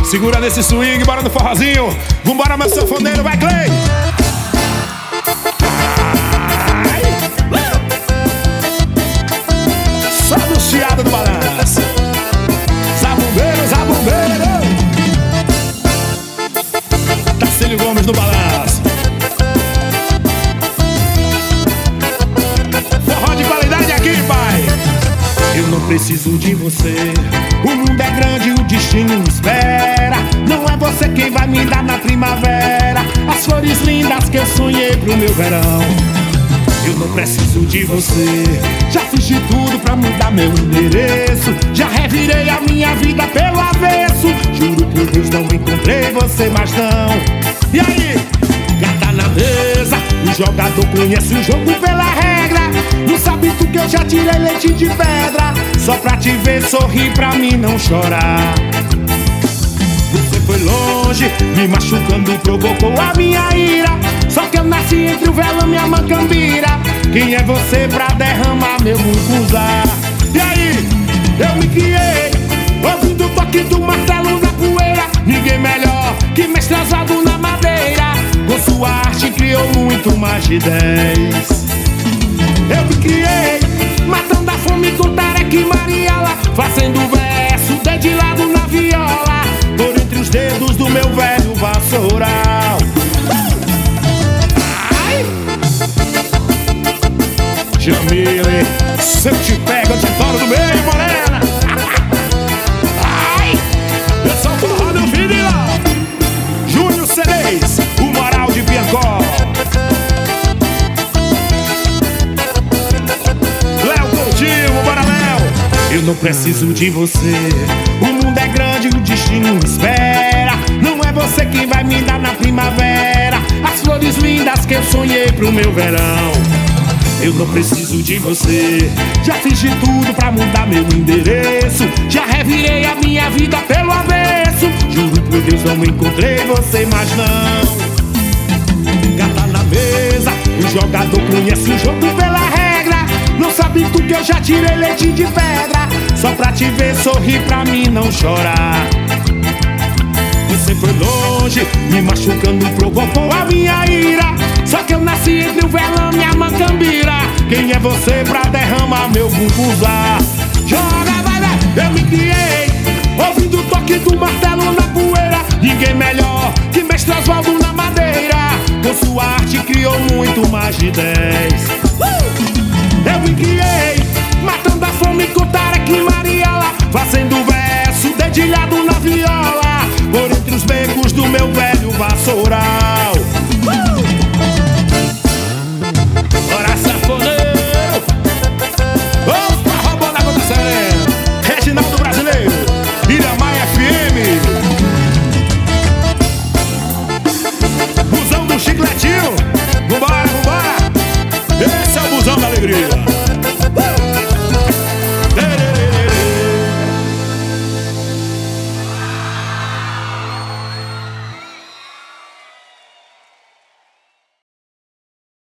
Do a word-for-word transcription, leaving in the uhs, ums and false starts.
Segura nesse swing, bora no forrozinho. Vambora, meu sanfoneiro, vai, Clay. Só no chiado do balanço. Zabumbeiro, zabumbeiro. Tacílio Gomes no balanço. Forró de qualidade aqui, pai. Eu não preciso de você. O mundo é grande, o destino me espera. Não é você quem vai me dar na primavera as flores lindas que eu sonhei pro meu verão. Eu não preciso de você. Já fiz de tudo pra mudar meu endereço. Já revirei a minha vida pelo avesso. Juro por Deus, não encontrei você, mas não. E aí? Gata na mesa. O jogador conhece o jogo pela regra. Não sabe tu que eu já tirei leite de pedra. Só pra te ver sorrir, pra mim não chorar. Você foi longe, me machucando, provocou a minha ira. Só que eu nasci entre o velame e a macambira. Quem é você pra derramar meu mucuzá? E aí, eu me criei, ouvindo o toque do martelo na poeira. Ninguém melhor que mestre Oswaldo na madeira. Com sua arte criou muito mais de dez. Eu me criei, matando a fome com tareca e Mariela. Fazendo verso dedilhado na viola. Por entre os dedos do meu velho vassoural. Ai! Jamile, se eu te pego, eu te toro do meio, morena. Ai! Eu sou o forró do vídeo. Júnior C Ds, o moral de Biancó. Eu não preciso de você. O mundo é grande, o destino me espera. Não é você quem vai me dar na primavera as flores lindas que eu sonhei pro meu verão. Eu não preciso de você. Já fiz de tudo pra mudar meu endereço. Já revirei a minha vida pelo avesso. Juro por Deus, não encontrei você, mas não. Gata na mesa. O jogador conhece o jogo pela regra. Não sabe tu que eu já tirei leite de pedra. Só pra te ver sorrir, pra mim não chorar. Você foi longe, me machucando, provocou a minha ira. Só que eu nasci entre o velame e a macambira. Quem é você pra derramar meu bumbuzá? Joga, vai, vai, eu me criei, ouvindo o toque do